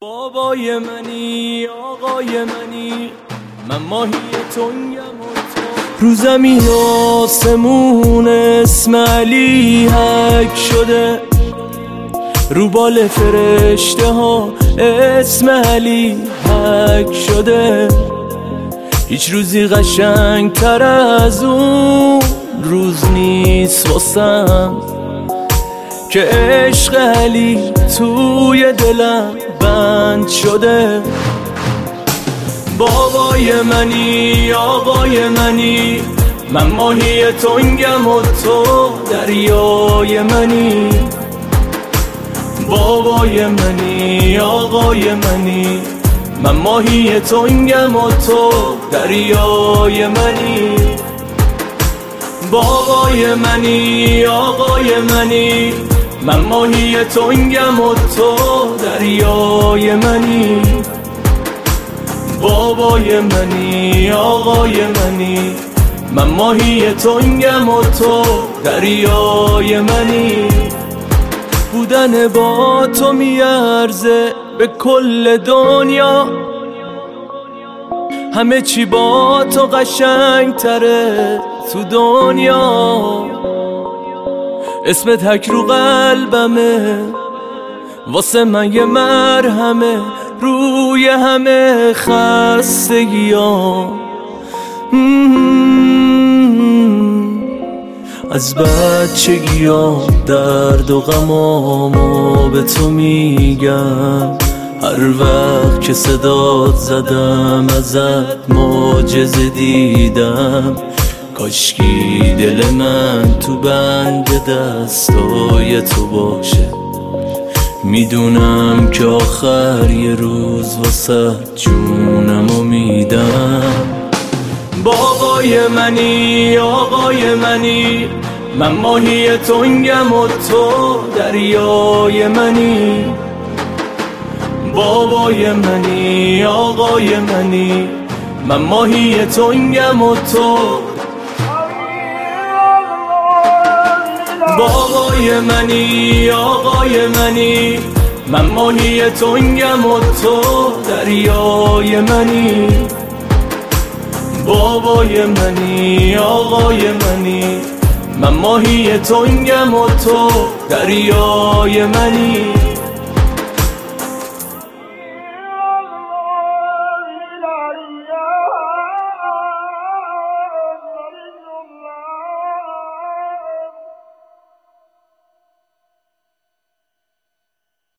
بابای منی آقای منی من ماهی تنگم و تو رو زمین آسمون اسم علی حک شده، رو بال فرشته ها اسم علی حک شده. هیچ روزی قشنگ تر از اون روز نیست واسم که عشق علی توی دلم بند شده. بابای منی آقای منی من ماهی تنگم و تو دریای منی. بابای منی آقای منی من ماهی تنگم و تو دریای منی. بابای منی آقای منی من ماهی تنگم و تو دریای منی. بابای منی آقای منی من ماهی تنگم و تو دریای منی. بودن با تو میارزه به کل دنیا، همه چی با تو قشنگ تره تو دنیا. اسم تک رو قلبمه واسه من یه مرهمه روی همه خستگیام. از بچگیام درد و غمامو به تو میگم، هر وقت که صدات زدم ازت معجزه دیدم. کاشکی دل من تو بند دستای تو باشه، میدونم که آخر یه روز واسه جونمو میدم. بابای منی آقای منی من ماهی تنگم و تو دریای منی. بابای منی آقای منی من ماهی تنگم و تو. بابای منی آقای منی من ماهی تنگم و تو دریای منی. بابای منی آقای منی من ماهی تنگم و تو دریای منی.